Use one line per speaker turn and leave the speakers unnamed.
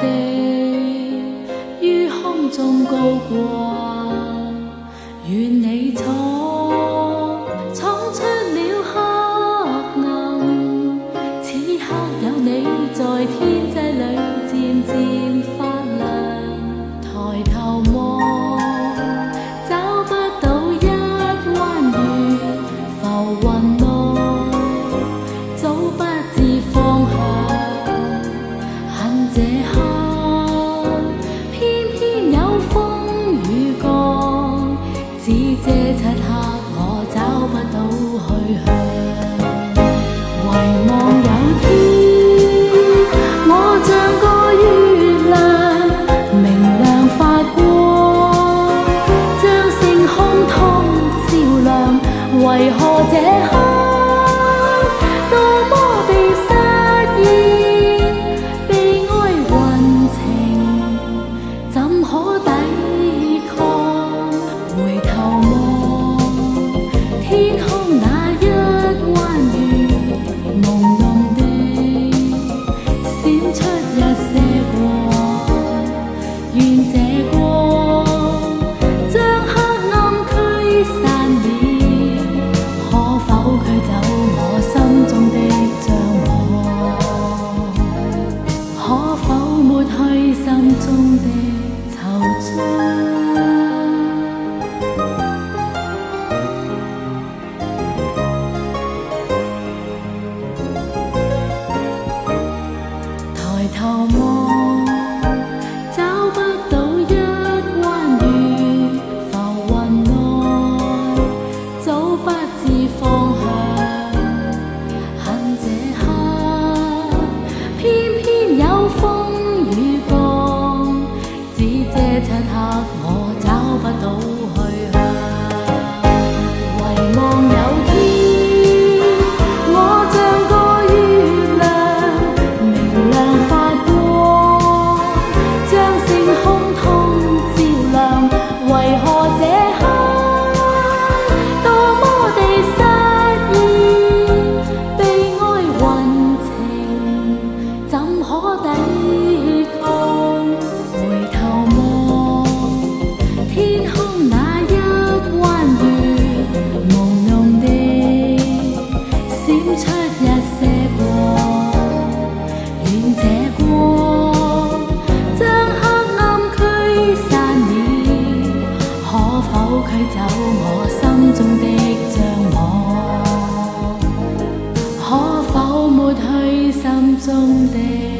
地於空中高掛，願你闖出了黑暗，此刻有你在天際裏漸漸發亮，抬頭望找不到一彎月，浮雲內早不知方向，恨這刻偏偏有風雨降，只這漆黑我找不到去向，唯望有天我像個月亮明亮發光，將星空通照亮，為何這刻多麼地失意，悲哀混情怎可抵抗，回頭望天空那一彎月，朦朧地閃出一些光，願這光將黑暗驅散了，可否驅走我心中的障礙，可否抹去心中的惆悵。抬頭望找不到一彎月，浮雲內早不知方向，恨這刻偏偏有風雨降，只這漆黑我找不到去向，唯望有天我像個月亮明亮發光，將星空通照亮，為何這刻多麼地失意，悲哀混情怎可抵抗，回頭望天空那一彎月，朦朧地閃出一些光，願這光將黑暗驅散了，可否驅走我心中的障礙，可否抹去心中的